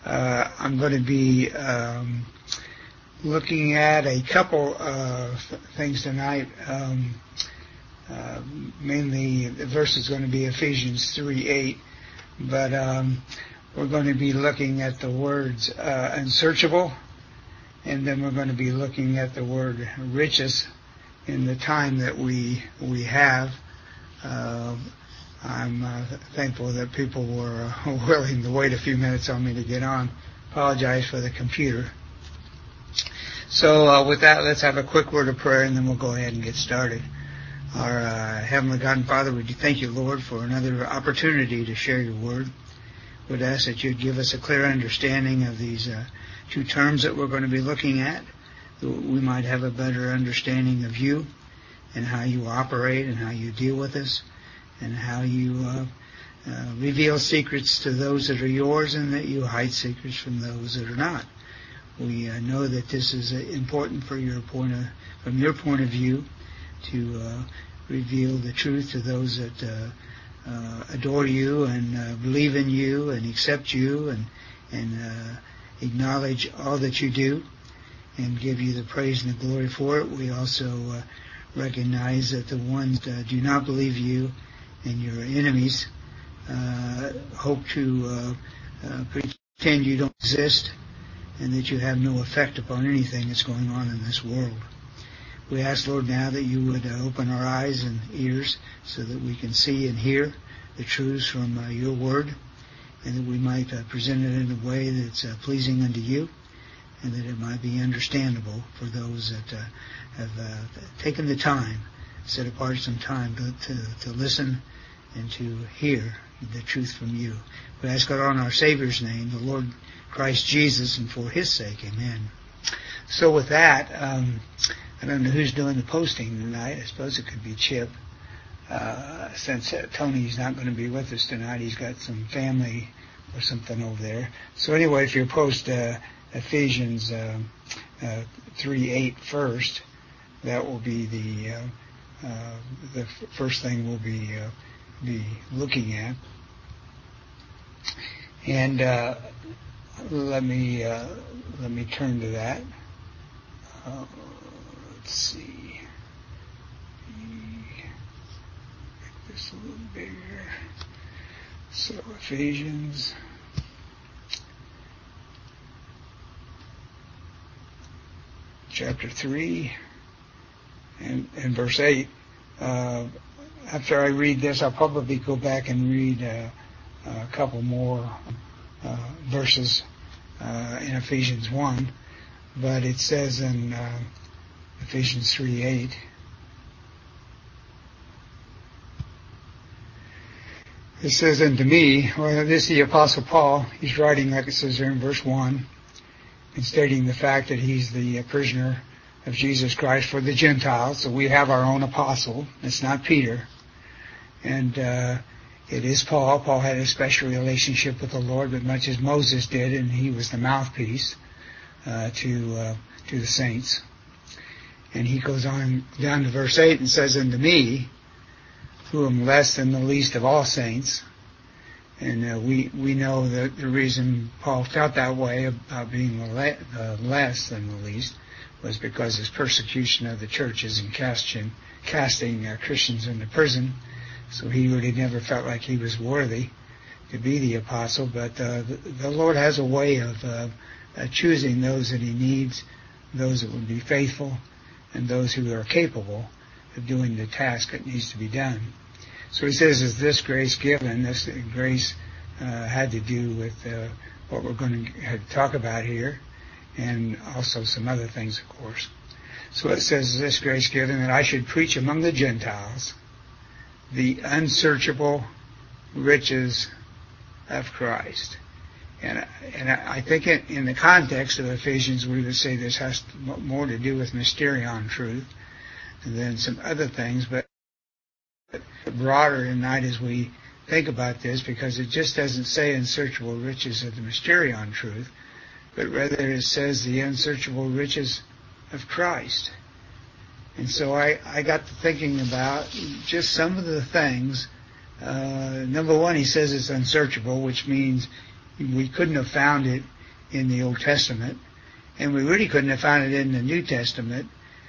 I'm going to be looking at a couple of things tonight. Mainly the verse is going to be Ephesians 3:8, but we're going to be looking at the words unsearchable, and then we're going to be looking at the word riches in the time that we have. I'm thankful that people were willing to wait a few minutes on me to get on. Apologize for the computer. So with that, let's have a quick word of prayer, and then we'll go ahead and get started. Our Heavenly God and Father, we thank you, Lord, for another opportunity to share your word. We'd ask that you'd give us a clear understanding of these two terms that we're going to be looking at, that we might have a better understanding of you and how you operate and how you deal with us and how you reveal secrets to those that are yours and that you hide secrets from those that are not. We know that this is important from your point of view to reveal the truth to those that adore you and believe in you and accept you and acknowledge all that you do and give you the praise and the glory for it. We also recognize that the ones that do not believe you and your enemies hope to pretend you don't exist and that you have no effect upon anything that's going on in this world. We ask, Lord, now that you would open our eyes and ears so that we can see and hear the truths from your word, and that we might present it in a way that's pleasing unto you, and that it might be understandable for those that have taken the time, set apart some time to listen and to hear the truth from you. We ask it on our Savior's name, the Lord Christ Jesus, and for his sake, amen. So with that, I don't know who's doing the posting tonight. I suppose it could be Chip. Since Tony's not going to be with us tonight, he's got some family or something over there. So anyway, if you post Ephesians 3:8 first, that will be the first thing we'll be looking at. And let me turn to that. Let's see. Make this a little bigger. So Ephesians chapter 3 and verse 8. After I read this, I'll probably go back and read a couple more verses in Ephesians 1. But it says in Ephesians 3:8, it says, unto me, well, this is the Apostle Paul. He's writing, like it says there in verse 1, and stating the fact that he's the prisoner of Jesus Christ for the Gentiles. So we have our own apostle. It's not Peter. And it is Paul. Paul had a special relationship with the Lord, but much as Moses did, and he was the mouthpiece to the saints. And he goes on down to verse 8 and says, unto me, who am less than the least of all saints. And we know that the reason Paul felt that way about being less than the least was because his persecution of the churches and casting Christians into prison. So he really never felt like he was worthy to be the apostle. But the Lord has a way of choosing those that he needs, those that would be faithful, and those who are capable of doing the task that needs to be done. So he says, is this grace given? This grace had to do with what we're going to talk about here, and also some other things, of course. So it says, is this grace given that I should preach among the Gentiles the unsearchable riches of Christ. And I think in the context of Ephesians, we would say this has more to do with mysterion truth than some other things, but broader tonight as we think about this, because it just doesn't say unsearchable riches of the mysterion truth, but rather it says the unsearchable riches of Christ. And so I got to thinking about just some of the things. Number one, he says it's unsearchable, which means we couldn't have found it in the Old Testament, and we really couldn't have found it in the New Testament.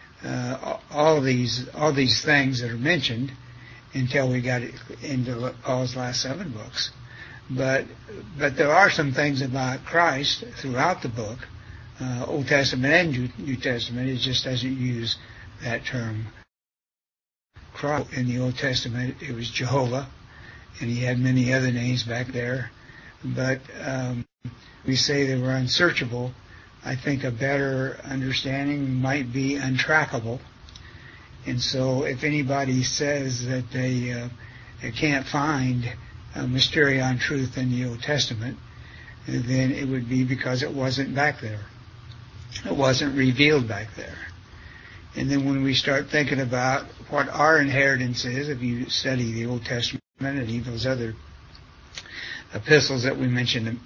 All these things that are mentioned until we got into Paul's last 7 books. But there are some things about Christ throughout the book, Old Testament and New Testament. It just doesn't use that term Christ. In the Old Testament, it was Jehovah, and he had many other names back there. But we say they were unsearchable. I think a better understanding might be untrackable. And so if anybody says that they can't find a mysterion truth in the Old Testament, then it would be because it wasn't back there. It wasn't revealed back there. And then when we start thinking about what our inheritance is, if you study the Old Testament and even those other epistles that we mentioned,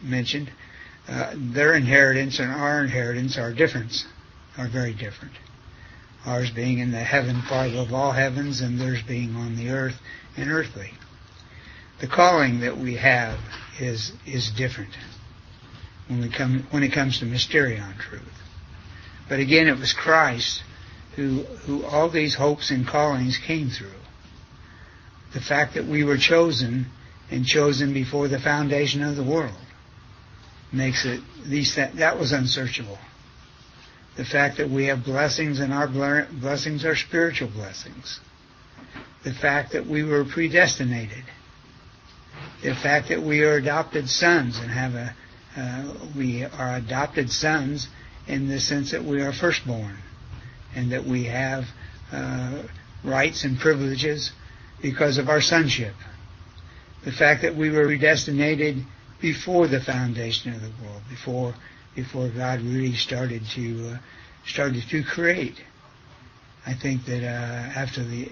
their inheritance and our inheritance are very different. Ours being in the heaven part of all heavens, and theirs being on the earth and earthly. The calling that we have is different when it comes to mysterion truth. But again, it was Christ who all these hopes and callings came through. The fact that we were chosen and chosen before the foundation of the world makes it that was unsearchable. The fact that we have blessings and our blessings are spiritual blessings. The fact that we were predestinated. The fact that we are adopted sons and we are adopted sons in the sense that we are firstborn and that we have rights and privileges because of our sonship. The fact that we were predestinated before the foundation of the world, before God really started to create. I think that after the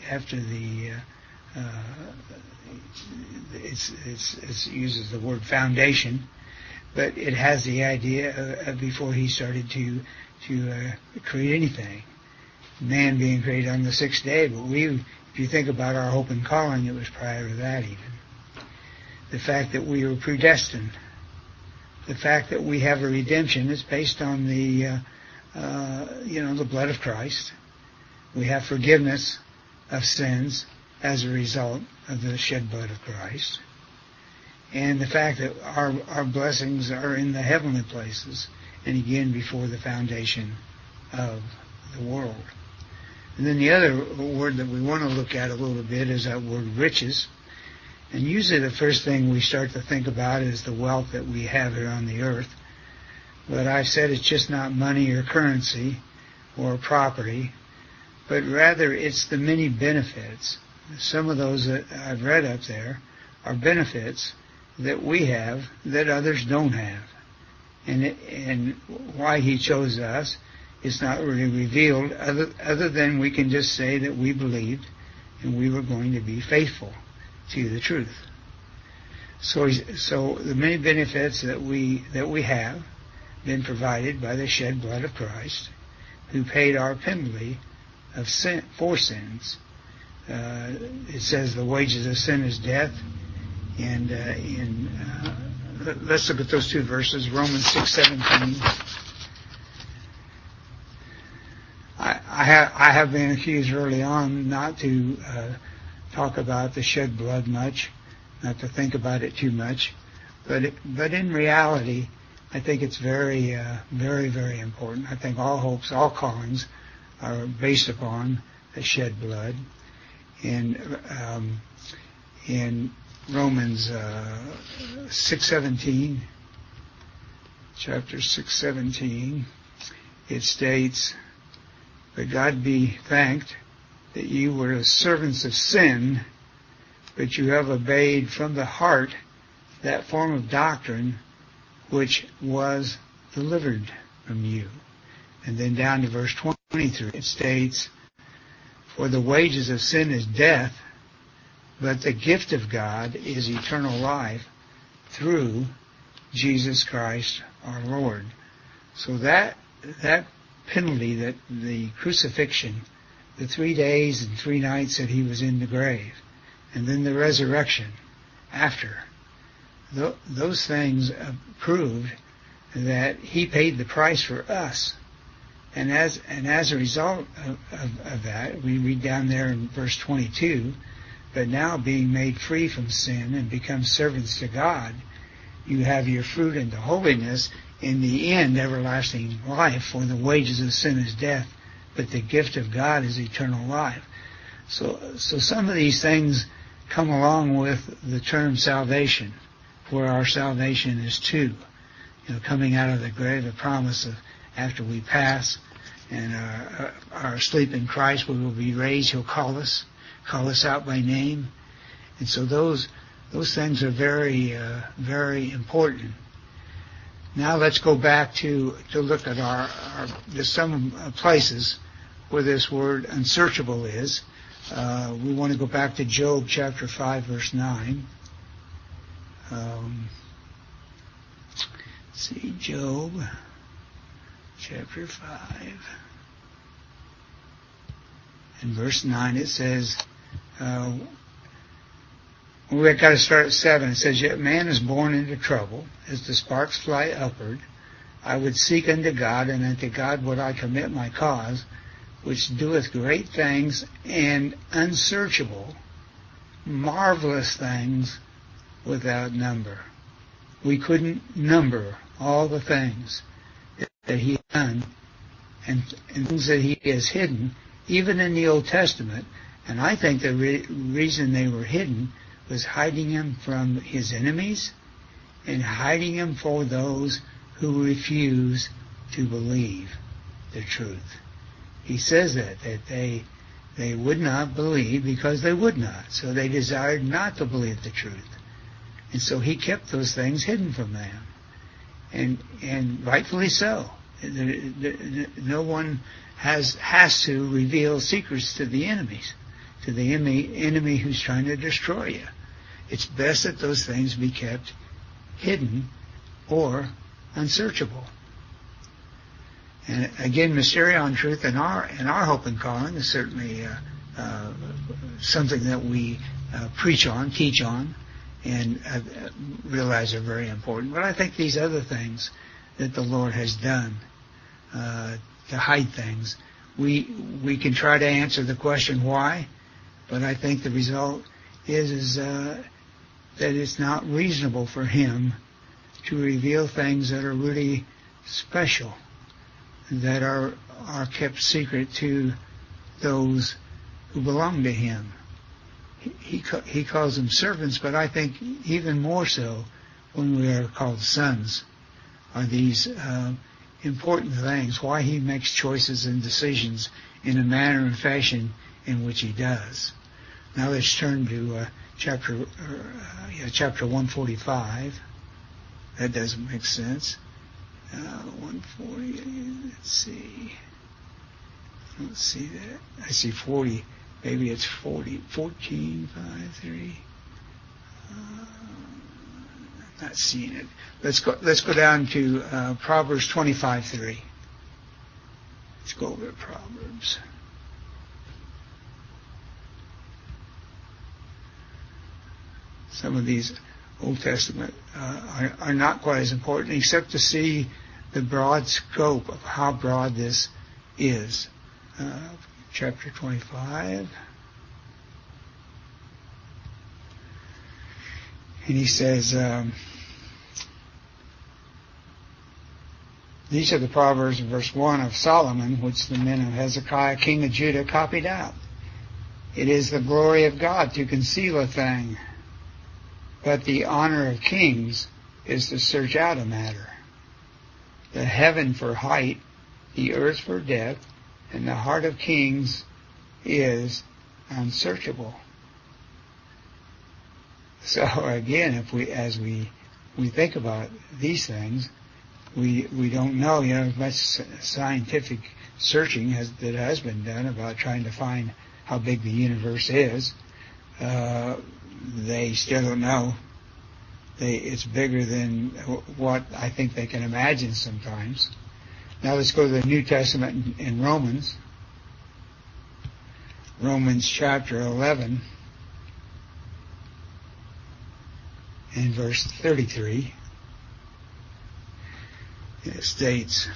it uses the word foundation, but it has the idea of before he started to create anything. Man being created on the 6th day, but if you think about our hope and calling, it was prior to that even. The fact that we were predestined, the fact that we have a redemption is based on the blood of Christ. We have forgiveness of sins as a result of the shed blood of Christ. And the fact that our blessings are in the heavenly places, and again before the foundation of the world. And then the other word that we want to look at a little bit is that word riches. And usually the first thing we start to think about is the wealth that we have here on the earth. But I've said it's just not money or currency or property, but rather it's the many benefits. Some of those that I've read up there are benefits that we have that others don't have. And why he chose us is not really revealed other than we can just say that we believed and we were going to be faithful to the truth. So the many benefits that we have been provided by the shed blood of Christ, who paid our penalty of sin for sins. It says the wages of sin is death, and let's look at those 2 verses, Romans 6:17. I have been accused early on not to talk about the shed blood much, not to think about it too much, but in reality, I think it's very, very, very important. I think all hopes, all callings are based upon the shed blood. In Romans 6:17, chapter 6:17, it states, "But God be thanked that you were servants of sin, but you have obeyed from the heart that form of doctrine which was delivered from you." And then down to verse 23, it states, "For the wages of sin is death, but the gift of God is eternal life through Jesus Christ our Lord." So that penalty, that the crucifixion, the 3 days and 3 nights that he was in the grave, and then the resurrection after, those things proved that he paid the price for us. And as a result of that, we read down there in verse 22, but now being made free from sin and become servants to God, you have your fruit into holiness, in the end everlasting life, for the wages of sin is death, but the gift of God is eternal life. So some of these things come along with the term salvation, where our salvation is too. Coming out of the grave, the promise of after we pass and are asleep in Christ, we will be raised. He'll call us out by name. And so those things are very, very important. Now let's go back to look at there's some places where this word unsearchable is. We want to go back to Job chapter 5, verse 9. See, Job chapter 5 and verse 9, it says, we've got to start at 7. It says, yet man is born into trouble, as the sparks fly upward. I would seek unto God, and unto God would I commit my cause, which doeth great things and unsearchable, marvelous things without number. We couldn't number all the things that he has done and things that he has hidden, even in the Old Testament. And I think the reason they were hidden was hiding him from his enemies and hiding him for those who refuse to believe the truth. He says that they would not believe because they would not. So they desired not to believe the truth. And so he kept those things hidden from them. And rightfully so. No one has to reveal secrets to the enemies, to the enemy who's trying to destroy you. It's best that those things be kept hidden or unsearchable. And again, Mysterion truth in our hope and calling is certainly something that we preach on, teach on, and realize are very important. But I think these other things that the Lord has done to hide things, we can try to answer the question why, but I think the result is that it's not reasonable for him to reveal things that are really special, that are kept secret to those who belong to him. He calls them servants, but I think even more so when we are called sons are these important things, why he makes choices and decisions in a manner and fashion in which he does. Now let's turn to chapter 145. That doesn't make sense. 140, let's see. I don't see that. I see 40. Maybe it's 14, 5, 3. I'm not seeing it. Let's go down to Proverbs 25:3. Let's go over to Proverbs. Some of these Old Testament are not quite as important, except to see the broad scope of how broad this is. Chapter 25. And he says, these are the Proverbs in verse 1 of Solomon, which the men of Hezekiah, king of Judah, copied out. It is the glory of God to conceal a thing, but the honor of kings is to search out a matter. The heaven for height, the earth for depth, and the heart of kings is unsearchable. So again, as we think about these things, we don't know, as much scientific searching that has been done about trying to find how big the universe is. They still don't know. It's bigger than what I think they can imagine sometimes. Now let's go to the New Testament in Romans. Romans chapter 11 and verse 33. It states,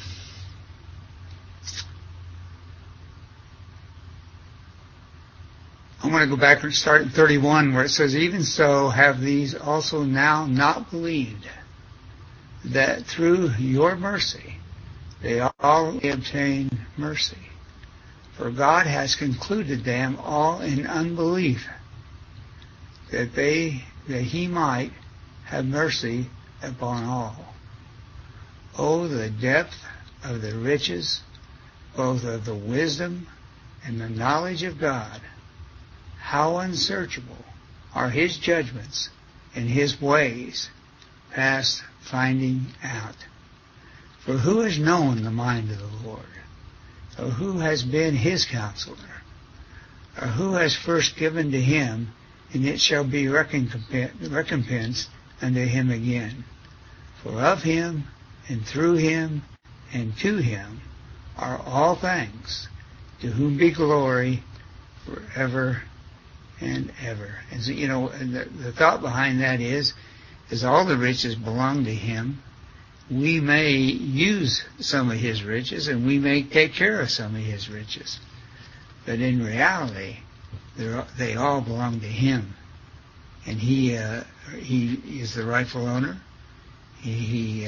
I'm going to go back and start in 31 where it says, even so have these also now not believed, that through your mercy they all obtain mercy. For God has concluded them all in unbelief, that he might have mercy upon all. Oh, the depth of the riches, both of the wisdom and the knowledge of God! How unsearchable are his judgments and his ways past finding out. For who has known the mind of the Lord? Or who has been his counselor? Or who has first given to him, and it shall be recompensed unto him again? For of him, and through him, and to him are all things, to whom be glory forever and ever. And so, and the thought behind that is all the riches belong to him. We may use some of his riches, and we may take care of some of his riches. But in reality, they all belong to him. And he is the rightful owner. He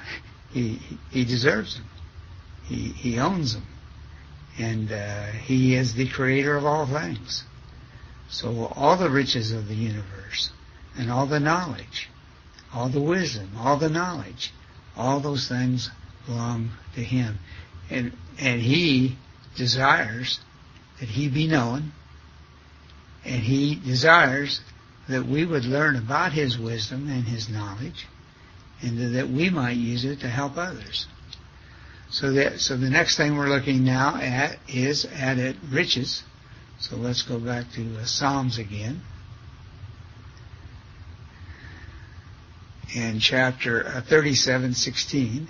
deserves them. He owns them. And he is the creator of all things. So all the riches of the universe, and all the knowledge, all the wisdom, all the knowledge, all those things belong to him. And he desires that he be known, and he desires that we would learn about his wisdom and his knowledge, and that we might use it to help others. So the next thing we're looking now at is at riches. So let's go back to Psalms again. In chapter 37:16.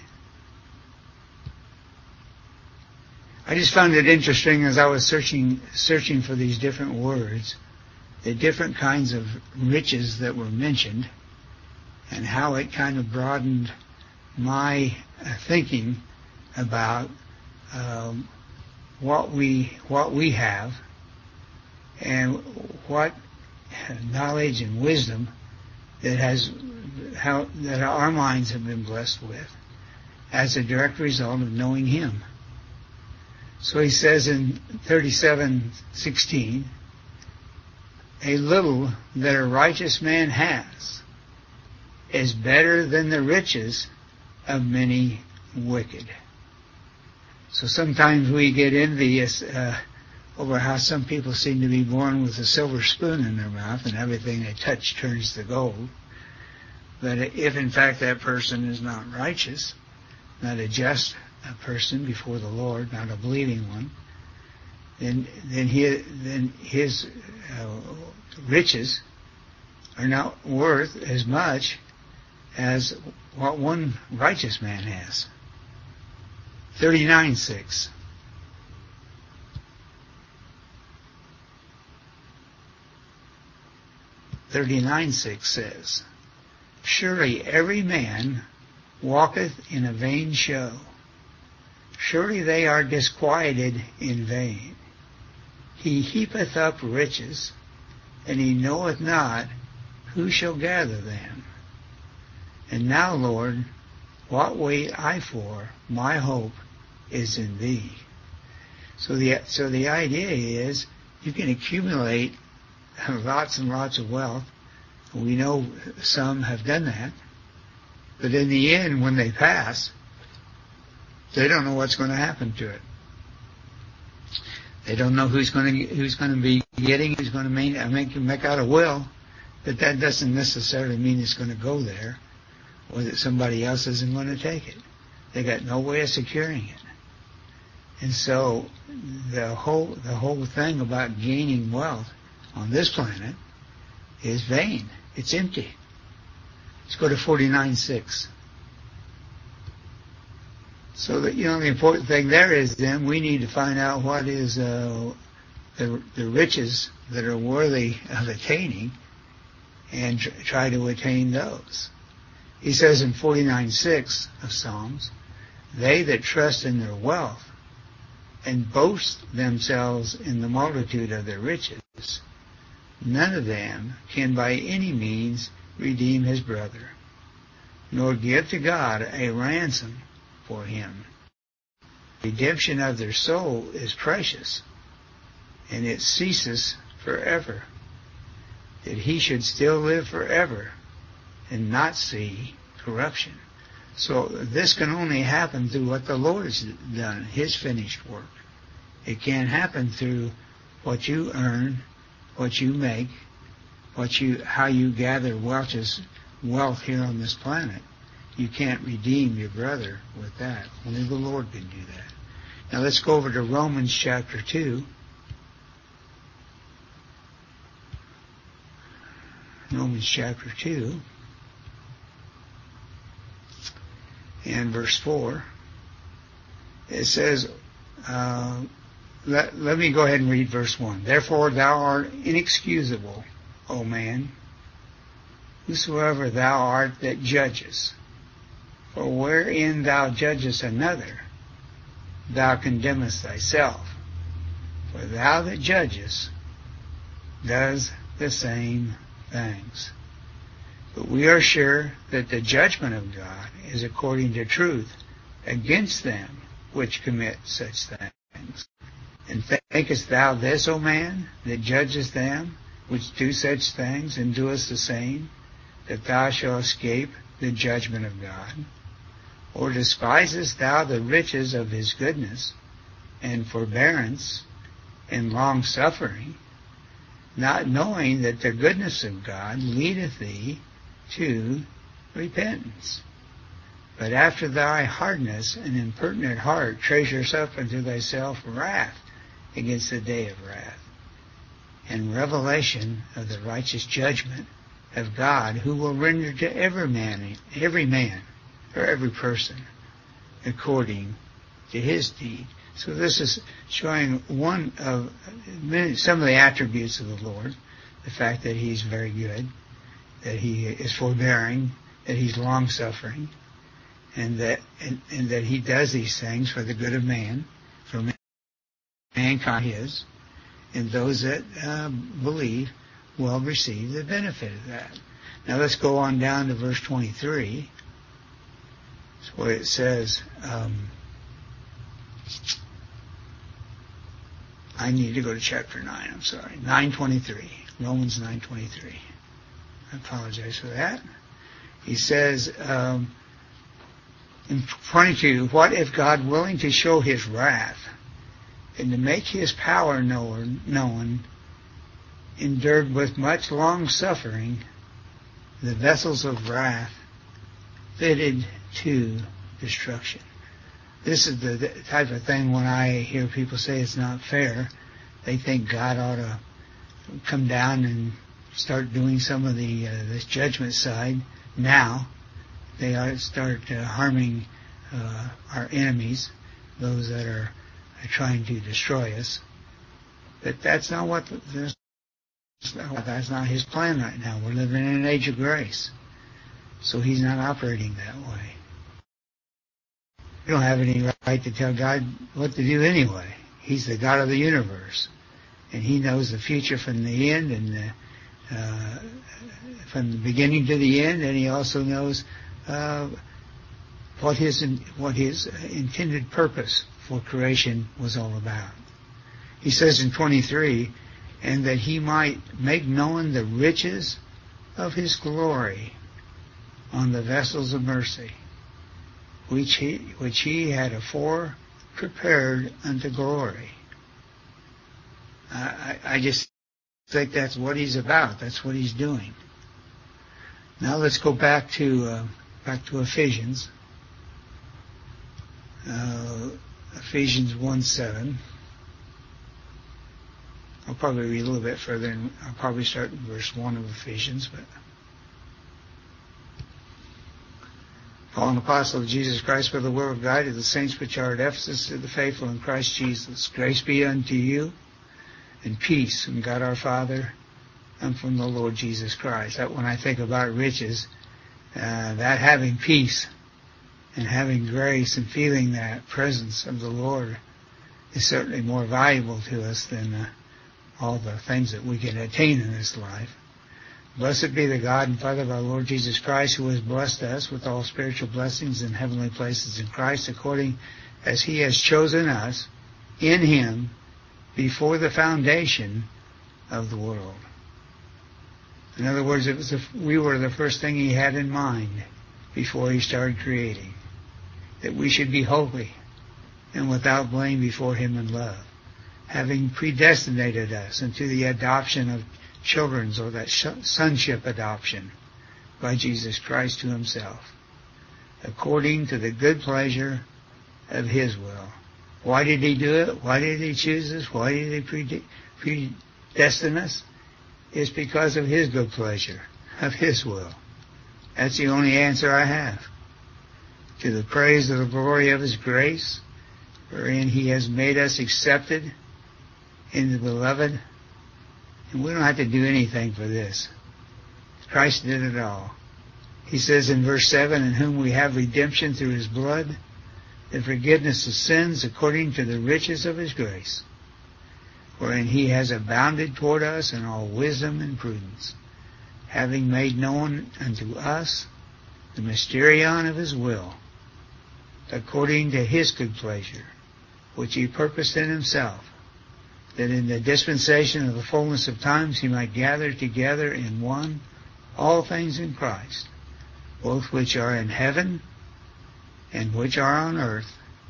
I just found it interesting as I was searching for these different words, the different kinds of riches that were mentioned, and how it kind of broadened my thinking about what we have, and what knowledge and wisdom that our minds have been blessed with as a direct result of knowing him. So he says in 37:16, a little that a righteous man has is better than the riches of many wicked. So sometimes we get envious over how some people seem to be born with a silver spoon in their mouth, and everything they touch turns to gold. But if in fact that person is not righteous, not a just person before the Lord, not a believing one, then his riches are not worth as much as what one righteous man has. 39:6. Says, surely every man walketh in a vain show. Surely they are disquieted in vain. He heapeth up riches, and he knoweth not who shall gather them. And now, Lord, what wait I for? My hope is in thee. So the idea is you can accumulate lots and lots of wealth. We know some have done that. But in the end, when they pass, they don't know what's going to happen to it. They don't know who's going to be getting, who's going to make out a will, but that doesn't necessarily mean it's going to go there, or that somebody else isn't going to take it. They got no way of securing it. And so the whole thing about gaining wealth on this planet is vain. It's empty. Let's go to 49:6. So that, the important thing there is then we need to find out what is the riches that are worthy of attaining, and try to attain those. He says in 49:6 of Psalms, they that trust in their wealth and boast themselves in the multitude of their riches, none of them can by any means redeem his brother, nor give to God a ransom for him. Redemption of their soul is precious, and it ceases forever, that he should still live forever and not see corruption. So this can only happen through what the Lord has done, his finished work. It can't happen through what you earn, what you make, how you gather wealth here on this planet. You can't redeem your brother with that. Only the Lord can do that. Now let's go over to Romans chapter 2. Romans chapter 2 and verse 4. It says, let me go ahead and read verse 1. Therefore thou art inexcusable, O man, whosoever thou art that judgest. For wherein thou judgest another, thou condemnest thyself. For thou that judgest does the same things. But we are sure that the judgment of God is according to truth against them which commit such things. And thinkest thou this, O man, that judgest them which do such things, and doest the same, that thou shalt escape the judgment of God? Or despisest thou the riches of his goodness, and forbearance, and long-suffering, not knowing that the goodness of God leadeth thee to repentance? But after thy hardness and impertinent heart treasures up unto thyself wrath against the day of wrath, and revelation of the righteous judgment of God, who will render to every man, or every person, according to his deed. So this is showing some of the attributes of the Lord, the fact that he's very good, that he is forbearing, that he's long-suffering, and that he does these things for the good of man, for mankind his, and those that believe will receive the benefit of that. Now let's go on down to verse 23. That's where it says, I need to go to chapter 9, I'm sorry, 9:23, Romans 9:23. I apologize for that. He says, in 22, what if God, willing to show his wrath and to make his power known, endured with much long suffering the vessels of wrath fitted to destruction. This is the type of thing when I hear people say it's not fair, they think God ought to come down and start doing some of this judgment side now. They ought to start harming our enemies, those that are trying to destroy us. But that's not that's not his plan right now. We're living in an age of grace. So he's not operating that way. You don't have any right to tell God what to do anyway. He's the God of the universe. And he knows the future from the end, and from the beginning to the end, and he also knows what his intended purpose for creation was all about. He says in 23, and that he might make known the riches of his glory on the vessels of mercy, which he had afore prepared unto glory. I just think that's what he's about. That's what he's doing. Now let's go back to Ephesians. Ephesians 1:7. I'll probably read a little bit further, and I'll probably start in verse 1 of Ephesians. But Paul, an apostle of Jesus Christ, by the will of God, to the saints which are at Ephesus, to the faithful in Christ Jesus. Grace be unto you, and peace from God our Father, and from the Lord Jesus Christ. That when I think about riches, that having peace And having grace and feeling that presence of the Lord is certainly more valuable to us than all the things that we can attain in this life. Blessed be the God and Father of our Lord Jesus Christ, who has blessed us with all spiritual blessings in heavenly places in Christ, according as he has chosen us in him before the foundation of the world. In other words, we were the first thing he had in mind before he started creating, that we should be holy and without blame before him in love, having predestinated us into the adoption of children, or that sonship adoption by Jesus Christ to himself, according to the good pleasure of his will. Why did he do it? Why did he choose us? Why did he predestine us? It's because of his good pleasure, of his will. That's the only answer I have. To the praise of the glory of his grace, wherein he has made us accepted in the beloved. And we don't have to do anything for this. Christ did it all. He says in verse 7, in whom we have redemption through his blood, the forgiveness of sins according to the riches of his grace, wherein he has abounded toward us in all wisdom and prudence, having made known unto us the mysterion of his will, according to his good pleasure, which he purposed in himself, that in the dispensation of the fullness of times he might gather together in one all things in Christ, both which are in heaven and which are on earth,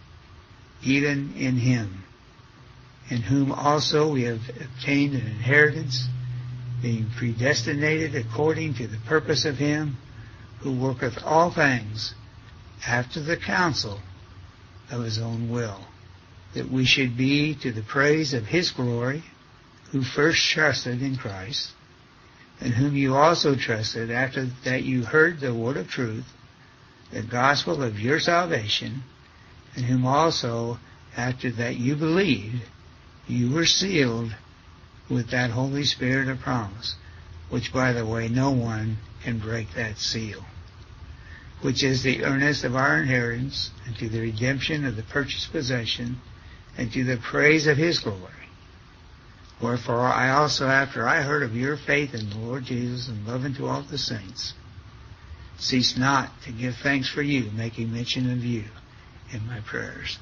even in him, in whom also we have obtained an inheritance, being predestinated according to the purpose of him who worketh all things after the counsel of his own will, that we should be to the praise of his glory, who first trusted in Christ, and whom you also trusted after that you heard the word of truth, the gospel of your salvation, and whom also after that you believed, you were sealed with that Holy Spirit of promise, which, by the way, no one can break that seal, which is the earnest of our inheritance, and to the redemption of the purchased possession, and to the praise of his glory. Wherefore I also, after I heard of your faith in the Lord Jesus and love unto all the saints, cease not to give thanks for you, making mention of you in my prayers.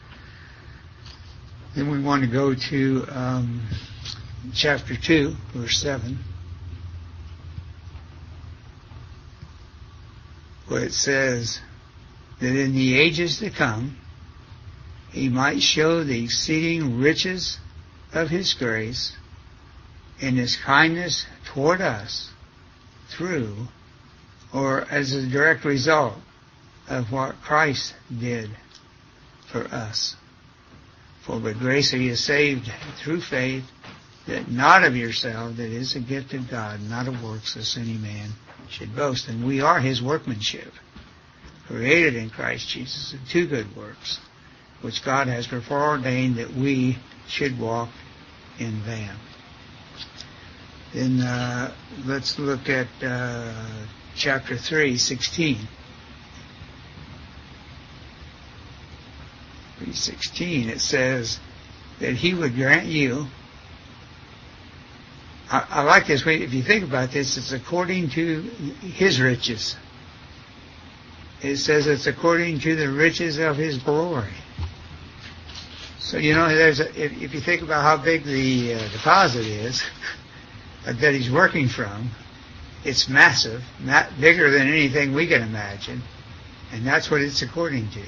Then we want to go to chapter 2, verse 7, where it says that in the ages to come he might show the exceeding riches of his grace in his kindness toward us through, or as a direct result of what Christ did for us. For by grace are you saved through faith, that not of yourself, that is a gift of God, not of works, lest any man should boast. And we are his workmanship, created in Christ Jesus unto good works, which God has before ordained that we should walk in them. Then let's look at chapter 3, 16. 3:16, it says that he would grant you. I like this way. If you think about this, it's according to his riches. It says it's according to the riches of his glory. So, if you think about how big the deposit is that he's working from, it's massive, bigger than anything we can imagine. And that's what it's according to.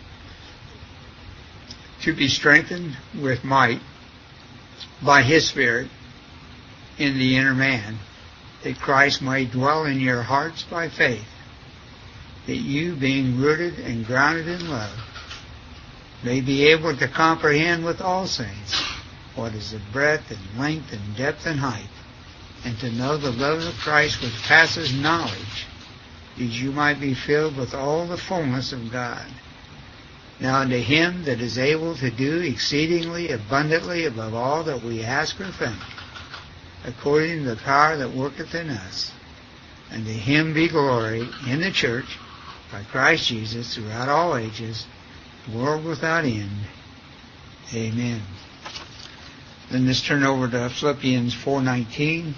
To be strengthened with might by his Spirit in the inner man, that Christ might dwell in your hearts by faith, that you, being rooted and grounded in love, may be able to comprehend with all saints what is the breadth and length and depth and height, and to know the love of Christ which passes knowledge, that you might be filled with all the fullness of God. Now unto him that is able to do exceedingly abundantly above all that we ask or think, according to the power that worketh in us, and to him be glory in the church by Christ Jesus throughout all ages, world without end. Amen. Then let's turn over to Philippians 4:19.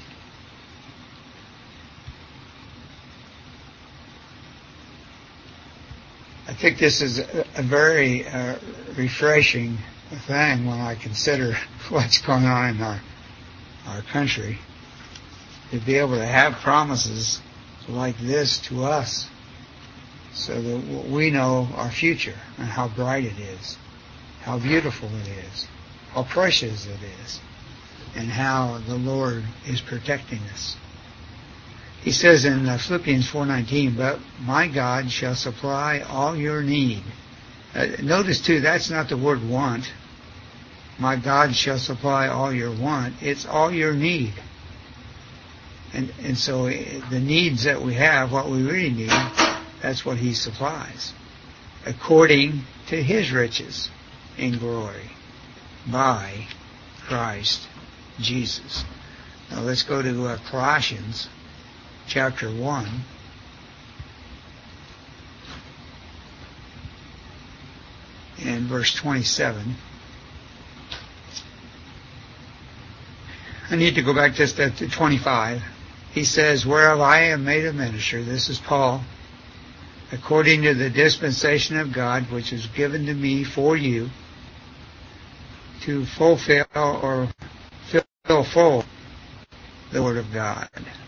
I think this is a very refreshing thing when I consider what's going on in our country, to be able to have promises like this to us so that we know our future and how bright it is, how beautiful it is, how precious it is, and how the Lord is protecting us. He says in Philippians 4:19, but my God shall supply all your need. Notice too, that's not the word want. My God shall supply all your want. It's all your need. And so the needs that we have, what we really need, that's what He supplies, according to His riches in glory by Christ Jesus. Now let's go to Colossians chapter 1. And verse 27. I need to go back just to 25. He says, whereof I am made a minister, this is Paul, according to the dispensation of God, which is given to me for you, to fulfill or fill full the Word of God.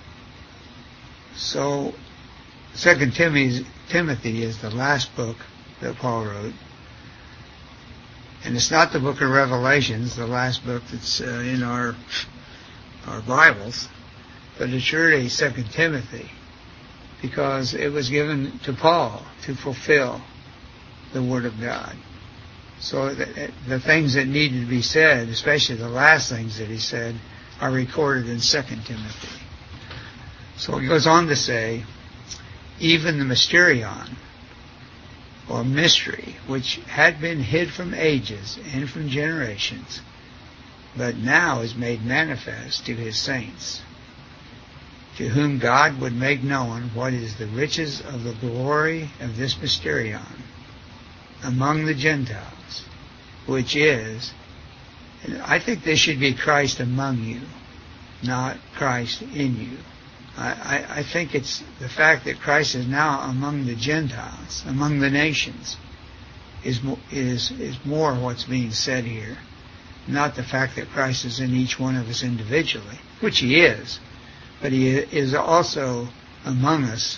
So, 2 Timothy is the last book that Paul wrote. And it's not the book of Revelations, the last book that's in our Bibles, but it's really 2 Timothy, because it was given to Paul to fulfill the Word of God. So the things that needed to be said, especially the last things that he said, are recorded in 2 Timothy. So he goes on to say, even the mysterion, or mystery, which had been hid from ages and from generations, but now is made manifest to His saints, to whom God would make known what is the riches of the glory of this mysterion among the Gentiles, which is, and I think this should be Christ among you, not Christ in you. I think it's the fact that Christ is now among the Gentiles, among the nations, is more what's being said here. Not the fact that Christ is in each one of us individually, which He is, but He is also among us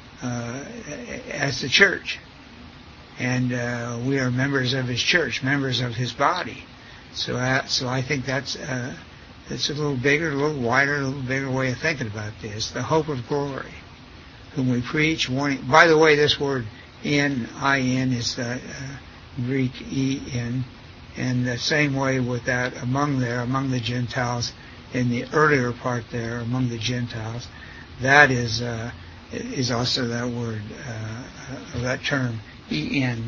as the church. And we are members of His church, members of His body. So I think that's a little bigger, a little wider, a little bigger way of thinking about this. The hope of glory, whom we preach, warning. By the way, this word N-I-N is Greek E-N, and the same way with that among the Gentiles, in the earlier part there, among the Gentiles, that is also that word, that term E-N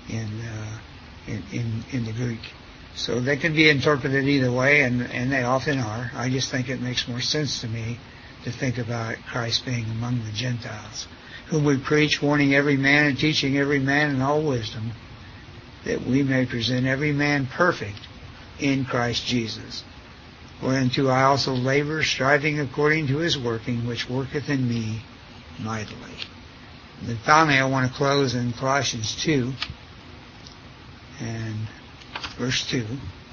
in the Greek. So they can be interpreted either way, and they often are. I just think it makes more sense to me to think about Christ being among the Gentiles, whom we preach, warning every man and teaching every man in all wisdom, that we may present every man perfect in Christ Jesus. Whereunto I also labor, striving according to His working, which worketh in me mightily. And then finally, I want to close in Colossians 2, and verse 2.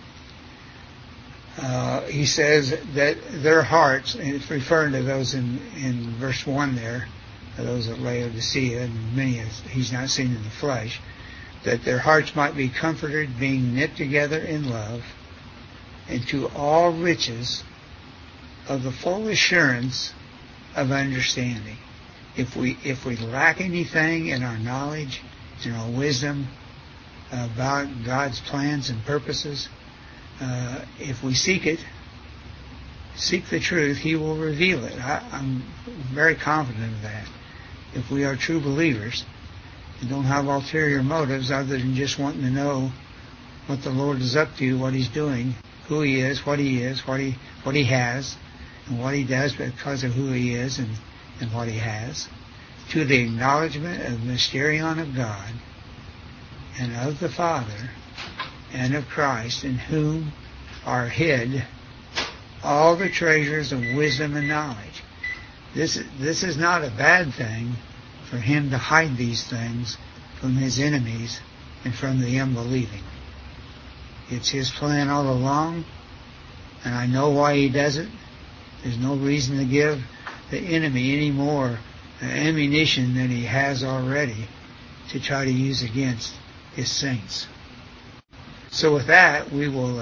He says that their hearts, and it's referring to those in verse 1 there, those at Laodicea, and many He's not seen in the flesh, that their hearts might be comforted, being knit together in love, and to all riches of the full assurance of understanding. If we lack anything in our knowledge, in our wisdom about God's plans and purposes, if we seek the truth, He will reveal it. I'm very confident of that. If we are true believers and don't have ulterior motives other than just wanting to know what the Lord is up to, what He's doing, who He is, what He has, and what He does because of who He is and what He has, to the acknowledgement of the mysterion of God and of the Father and of Christ, in whom are hid all the treasures of wisdom and knowledge. This is not a bad thing for him to hide these things from his enemies and from the unbelieving. It's his plan all along, and I know why he does it. There's no reason to give the enemy any more ammunition than he has already to try to use against his saints. So with that, we will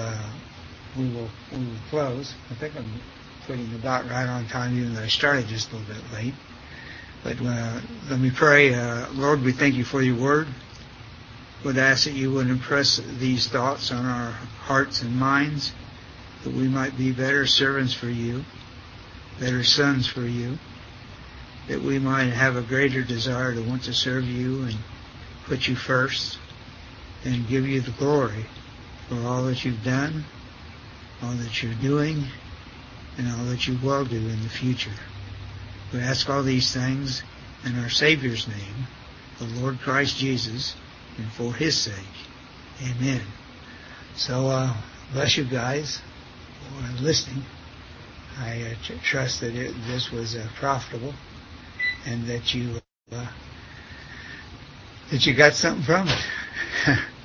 close. I think I'm putting about right on time, even though I started just a little bit late. But let me pray. Lord, we thank you for your word. Would ask that you would impress these thoughts on our hearts and minds, that we might be better servants for you, better sons for you, that we might have a greater desire to want to serve you and put you first and give you the glory for all that you've done, all that you're doing, and all that you will do in the future. We ask all these things in our Savior's name, the Lord Christ Jesus, and for his sake. Amen. So, bless you guys for listening. I trust that this was profitable, and that you got something from it.